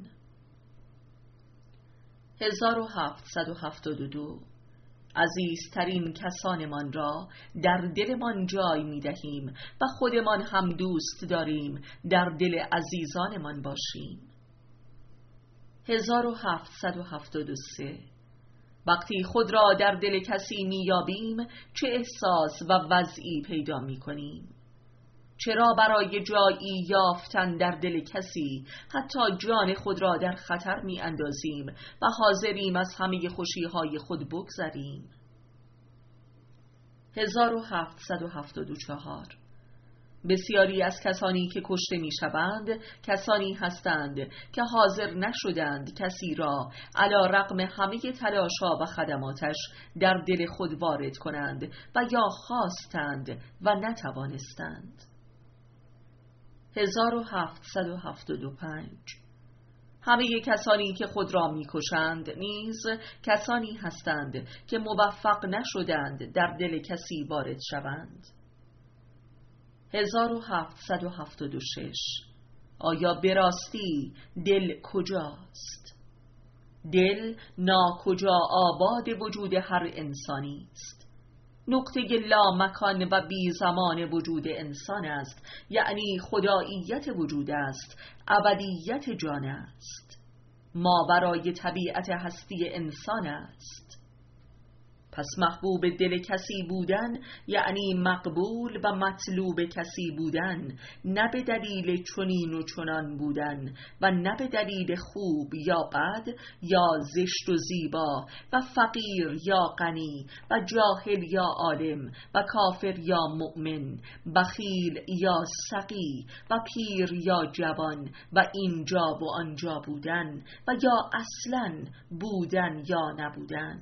هزار و هفتصد و هفتاد و دو. عزیزترین کسانمان را در دلمان جای می دهیم و خودمان هم دوست داریم در دل عزیزانمان باشیم. هزار و هفتصد و هفتاد و سه. وقتی خود را در دل کسی می یابیم چه احساس و وضعی پیدا می کنیم؟ چرا برای جایی یافتن در دل کسی حتی جان خود را در خطر می اندازیم و حاضریم از همه خوشیهای خود بگذریم؟ هزار و هفتصد و هفتاد و چهار. بسیاری از کسانی که کشته می شوند کسانی هستند که حاضر نشدند کسی را علی رغم همه تلاش‌ها و خدماتش در دل خود وارد کنند و یا خواستند و نتوانستند. هزار و هفتصد و هفتاد و پنج. همه کسانی که خود را می‌کشند نیز کسانی هستند که موفق نشدند در دل کسی وارد شوند. هزار و هفتصد و هفتاد و شش. آیا به راستی دل کجاست؟ دل ناکجا آباد وجود هر انسانی است. نقطه لا مکان و بی زمان وجود انسان است، یعنی خداییت وجود است، ابدیت جان است، ماورای طبیعت هستی انسان است. پس محبوب دل کسی بودن یعنی مقبول و مطلوب کسی بودن، نه به دلیل چنین و چنان بودن و نه به دلیل خوب یا بد یا زشت و زیبا و فقیر یا غنی و جاهل یا عالم و کافر یا مؤمن، بخیل یا سقی و پیر یا جوان و اینجا و آنجا بودن و یا اصلاً بودن یا نبودن.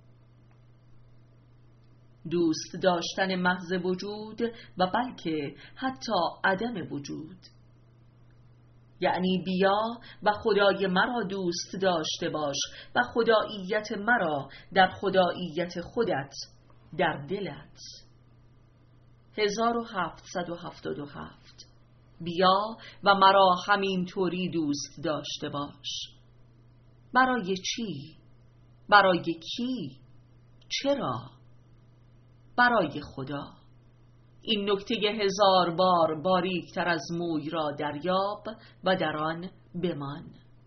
دوست داشتن محض وجود و بلکه حتی عدم وجود، یعنی بیا و خدای مرا دوست داشته باش و خداییت مرا در خداییت خودت در دلت. هزار و هفتصد و هفتاد و هفت. بیا و مرا همین طوری دوست داشته باش. برای چی؟ برای کی؟ چرا؟ برای خدا. این نکته هزار بار باریکتر از موی را دریاب و در آن بمان.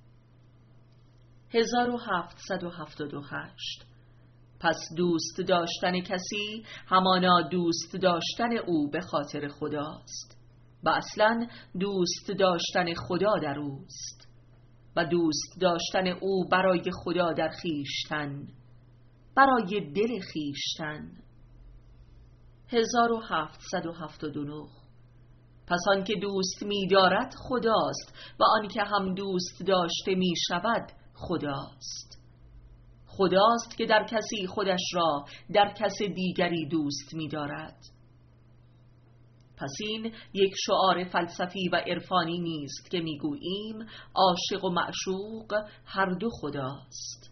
هزار و هفتصد و هفتاد و هشت. پس دوست داشتن کسی همانا دوست داشتن او به خاطر خداست و اصلا دوست داشتن خدا در اوست و دوست داشتن او برای خدا در خیشتن، برای دل خیشتن. هزار و هفتصد و هفتاد و نه. پس آن که دوست می دارد خداست و آن که هم دوست داشته می شود خداست. خداست که در کسی خودش را در کس دیگری دوست می دارد. پس این یک شعار فلسفی و عرفانی نیست که می گوییم عاشق و معشوق هر دو خداست.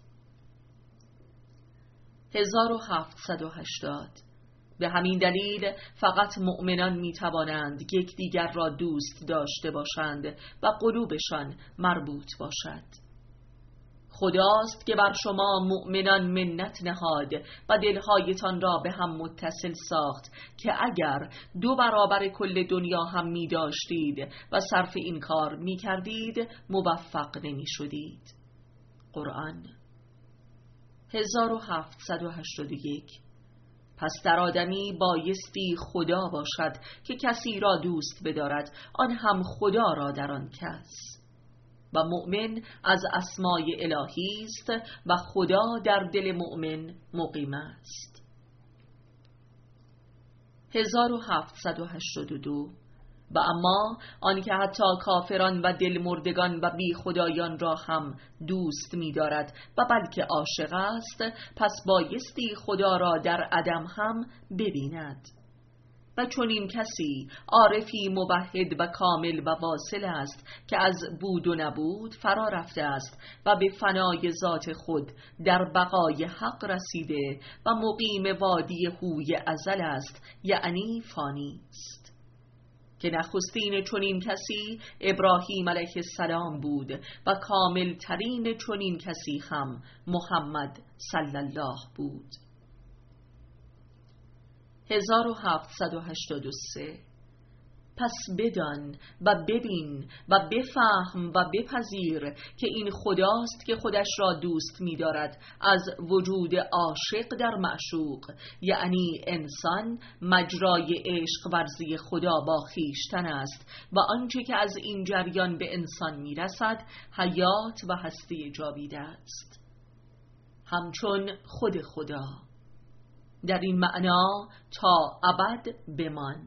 هزار و هفتصد و هشتاد. به همین دلیل فقط مؤمنان می توانند یکدیگر را دوست داشته باشند و قلوبشان مربوط باشد. خداست که بر شما مؤمنان منت نهاد و دلهایتان را به هم متصل ساخت که اگر دو برابر کل دنیا هم می داشتید و صرف این کار می کردید موفق نمی شدید. قرآن. هزار و هفتصد و هشتاد و یک. پس در آدمی بایستی خدا باشد که کسی را دوست بدارد، آن هم خدا را در آن کس. و مؤمن از اسمای الهی است و خدا در دل مؤمن مقیم است. هزار و هفتصد و هشتاد و دو. و اما آنکه حتی کافران و دلمردگان و بی خدایان را هم دوست می دارد و بلکه عاشق است، پس بایستی خدا را در عدم هم ببیند. و چون این کسی عارفی موحد و کامل و واصل است که از بود و نبود فرا رفته است و به فنای ذات خود در بقای حق رسیده و مقیم وادی هوی ازل است، یعنی فانی است. که نخستین چنین کسی ابراهیم علیه السلام بود و کامل ترین چنین کسی هم محمد صلی الله بود. هزار و هفتصد و هشتاد و سه. پس بدان و ببین و بفهم و بپذیر که این خداست که خودش را دوست می‌دارد از وجود عاشق در معشوق، یعنی انسان مجرای عشق ورزی خدا با خویشتن است و آنچه که از این جریان به انسان می‌رسد حیات و هستی جاویده است، همچون خود خدا. در این معنا تا ابد بمان.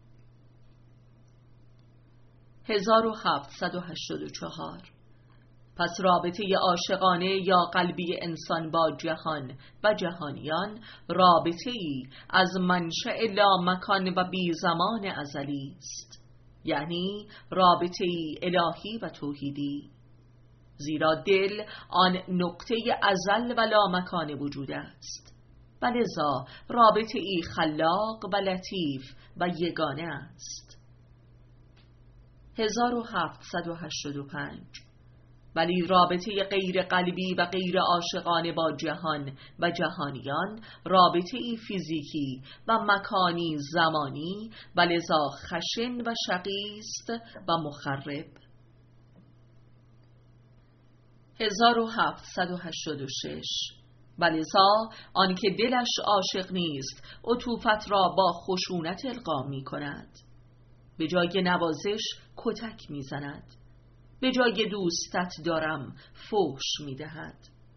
هزار و هفتصد و هشتاد و چهار. پس رابطه عاشقانه یا قلبی انسان با جهان و جهانیان رابطه ای از منشأ لامکان و بی زمان ازلی است، یعنی رابطه ای الهی و توحیدی، زیرا دل آن نقطه ازل و لامکان وجود است و لذا رابطه ای خلاق و لطیف و یگانه است. هزار و هفتصد و هشتاد و پنج. ولی رابطه غیر قلبی و غیر عاشقانه با جهان و جهانیان رابطه ای فیزیکی و مکانی زمانی و لذا خشن و شقی است و مخرب. هزار و هفتصد و هشتاد و شش. و لذا آنکه دلش عاشق نیست عطوفت را با خشونت القا می کند، به جای نوازش کتک می زند، به جای دوستت دارم فحش می دهد.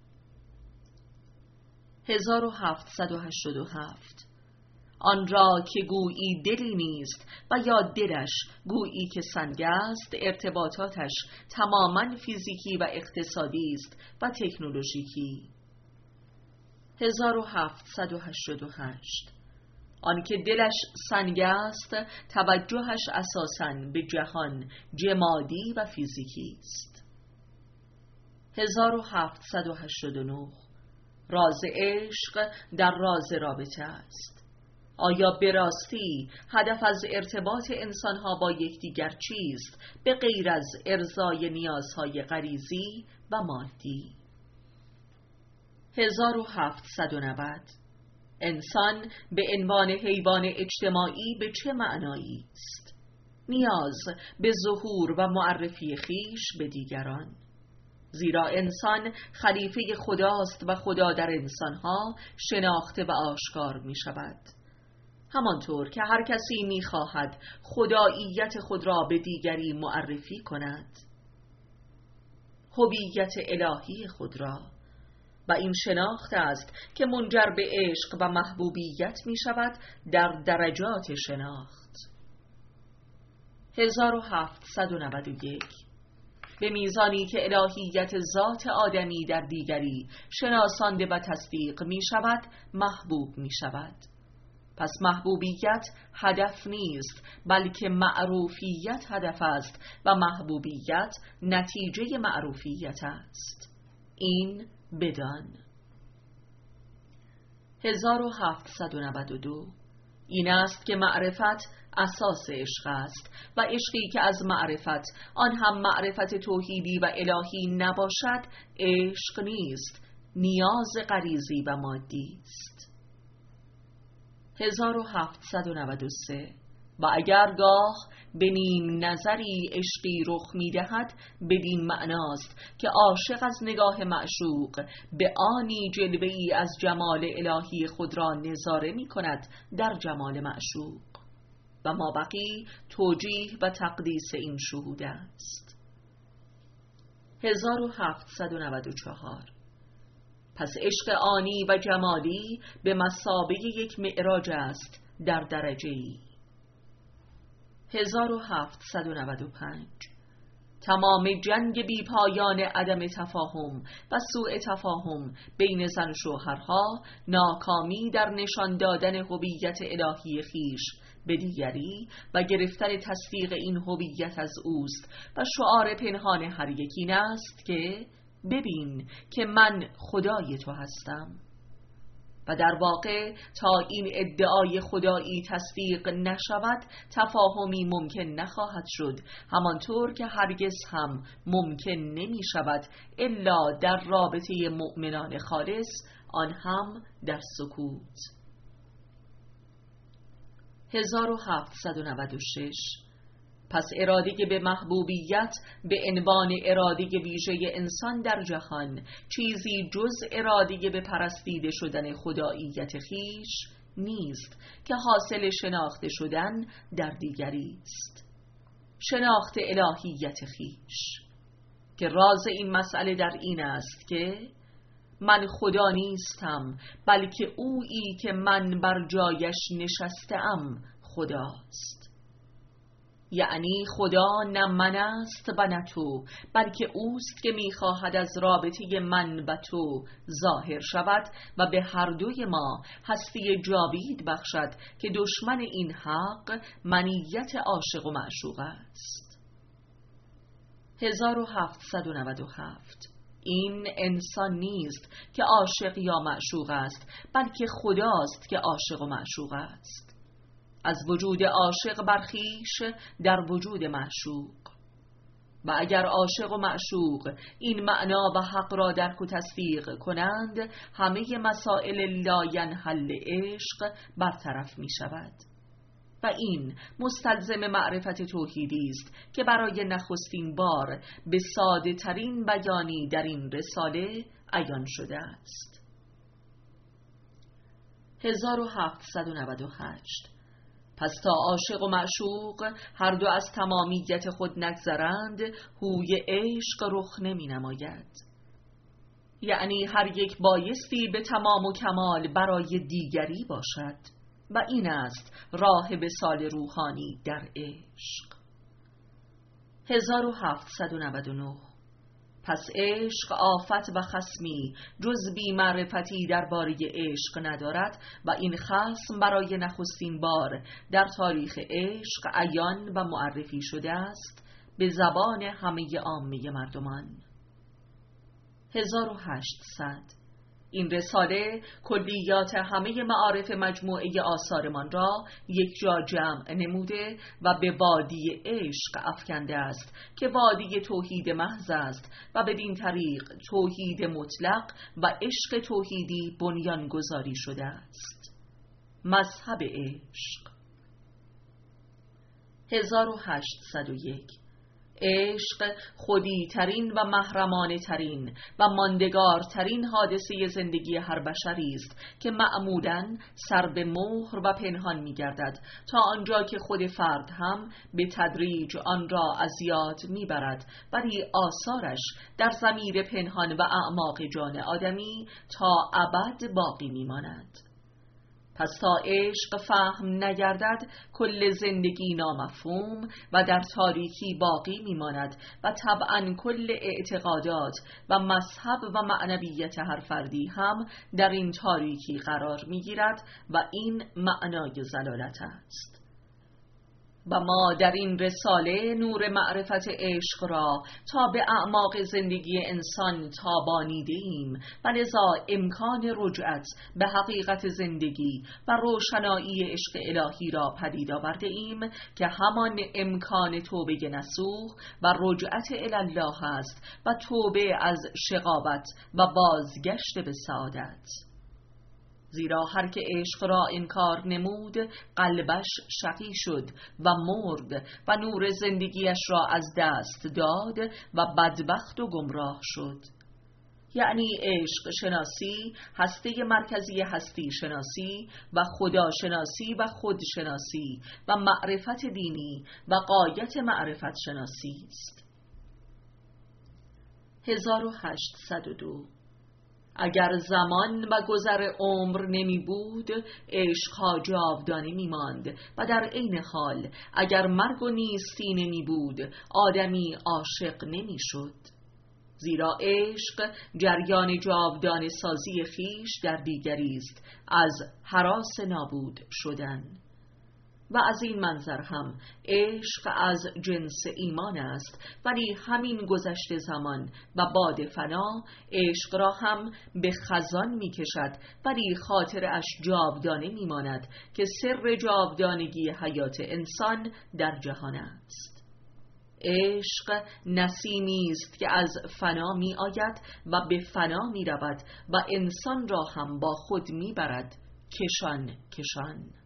هزار و هفتصد و هشتاد و هفت. آن را که گویی دلی نیست و یا دلش گویی که سنگ است، ارتباطاتش تماما فیزیکی و اقتصادی است و تکنولوژیکی. هزار و هفتصد و هشتاد و هشت. آن که دلش سنگ است توجهش اساساً به جهان جمادی و فیزیکی است. هزار و هفتصد و هشتاد و نه. راز عشق در راز رابطه است. آیا به راستی هدف از ارتباط انسانها با یکدیگر چیست به غیر از ارضای نیازهای غریزی و مادی؟ هزار و هفتصد و نود. انسان به عنوان حیوان اجتماعی به چه معنایی است؟ نیاز به ظهور و معرفی خیش به دیگران، زیرا انسان خلیفه خداست و خدا در انسانها شناخته و آشکار می شود، همانطور که هر کسی می خواهد خداییت خود را به دیگری معرفی کند، هویت الهی خود را. و این شناخت است که منجر به عشق و محبوبیت می شود در درجات شناخت. هزار و هفتصد و نود و یک. به میزانی که الهیت ذات آدمی در دیگری شناسانده و تصدیق می شود محبوب می شود. پس محبوبیت هدف نیست بلکه معروفیت هدف است و محبوبیت نتیجه معروفیت است. این بدان. هزار و هفتصد و نود و دو. این است که معرفت اساس عشق است و عشقی که از معرفت آن هم معرفت توحیدی و الهی نباشد عشق نیست، نیاز غریزی و مادی است. هزار و هفتصد و نود و سه. و اگر گاه به نیم نظری عشقی رخ می دهد بدین معناست که عاشق از نگاه معشوق به آنی جلوه‌ای از جمال الهی خود را نظاره می کند در جمال معشوق و ما بقی توجیه و تقدیس این شهود است. هزار و هفتصد و نود و چهار. پس عشق آنی و جمالی به مثابه یک معراج است در درجه‌ای. هزار و هفتصد و نود و پنج. تمام جنگ بی پایان عدم تفاهم و سوء تفاهم بین زن و شوهرها ناکامی در نشان دادن هویت الهی خیش به دیگری و گرفتن تصدیق این هویت از اوست و شعار پنهان هر یکی این است که ببین که من خدای تو هستم. و در واقع تا این ادعای خدایی تصدیق نشود تفاهمی ممکن نخواهد شد، همانطور که هرگز هم ممکن نمی شود الا در رابطه مؤمنان خالص، آن هم در سکوت. هزار و هفتصد و نود و شش. پس اراده به محبوبیت به عنوان اراده ویژه انسان در جهان چیزی جز اراده به پرستیده شدن خداییت خیش نیست که حاصل شناخته شدن در دیگری است. شناخت الهیت خیش که راز این مسئله در این است که من خدا نیستم، بلکه اویی که من بر جایش نشستم خداست. یعنی خدا نه من است و نه تو، بلکه اوست که میخواهد از رابطه من و تو ظاهر شود و به هر دوی ما هستی جاوید بخشد که دشمن این حق منیت عاشق و معشوق است. هزار و هفتصد و نود و هفت. این انسان نیست که عاشق یا معشوق است، بلکه خداست که عاشق و معشوق است. از وجود عاشق برخیش در وجود معشوق. و اگر عاشق و معشوق این معنا و حق را درک و تصدیق کنند، همه مسائل لاینحل عشق برطرف می شود. و این مستلزم معرفت توحیدی است که برای نخستین بار به ساده ترین بیانی در این رساله عیان شده است. هزار و هفتصد و نود و هشت. پس تا عاشق و معشوق هر دو از تمامیت خود نگذرند، هوی عشق رخ نمی نماید. یعنی هر یک بایستی به تمام و کمال برای دیگری باشد و این است راه وصال روحانی در عشق. هزار و هفتصد و نود و نه. پس عشق آفت و خصمی جز بی معرفتی درباره عشق ندارد و این خصم برای نخستین بار در تاریخ عشق عیان و معرفی شده است به زبان همه عامه مردمان. هزار و هشتصد. این رساله کلیات همه معارف مجموعه آثارمان را یک جا جمع نموده و به وادی عشق افکنده است که وادی توحید محض است و بدین طریق توحید مطلق و عشق توحیدی بنیان گذاری شده است. مذهب عشق. هزار و هشتصد و یک. عشق خودی ترین و محرمانه ترین و ماندگار ترین حادثه زندگی هر بشری است که معمولاً سر به مهر و پنهان می گردد تا آنجا که خود فرد هم به تدریج آن را از یاد می برد، ولی آثارش در ضمیر پنهان و اعماق جان آدمی تا ابد باقی می ماند. پس تا عشق فهم نگردد کل زندگی نامفهوم و در تاریکی باقی میماند و طبعاً کل اعتقادات و مذهب و معنویت هر فردی هم در این تاریکی قرار میگیرد و این معنای ضلالت است. و ما در این رساله نور معرفت عشق را تا به اعماق زندگی انسان تابانیده ایم و لذا امکان رجعت به حقیقت زندگی و روشنایی عشق الهی را پدید آورده ایم که همان امکان توبه نصوح و رجعت الی الله است و توبه از شقاوت و بازگشت به سعادت. زیرا هر که عشق را انکار نمود قلبش شقی شد و مرد و نور زندگیش را از دست داد و بدبخت و گمراه شد. یعنی عشق شناسی، هسته مرکزی هستی شناسی و خدا شناسی و خود شناسی و معرفت دینی و غایت معرفت شناسی است. هزار و هشتصد و دو. اگر زمان و گذر عمر نمی بود، عشقها جاودانه می ماند و در عین حال اگر مرگ و نیستی نمی بود، آدمی عاشق نمی شد. زیرا عشق جریان جاودانه سازی خیش در دیگری است از هراس نابود شدن. و از این منظر هم عشق از جنس ایمان است، ولی همین گذشت زمان و باد فنا عشق را هم به خزان می کشد، ولی خاطرش جاودانه می ماند که سر جاودانگی حیات انسان در جهان است. عشق نسیمی است که از فنا می آید و به فنا می رود و انسان را هم با خود می برد، کشان کشان.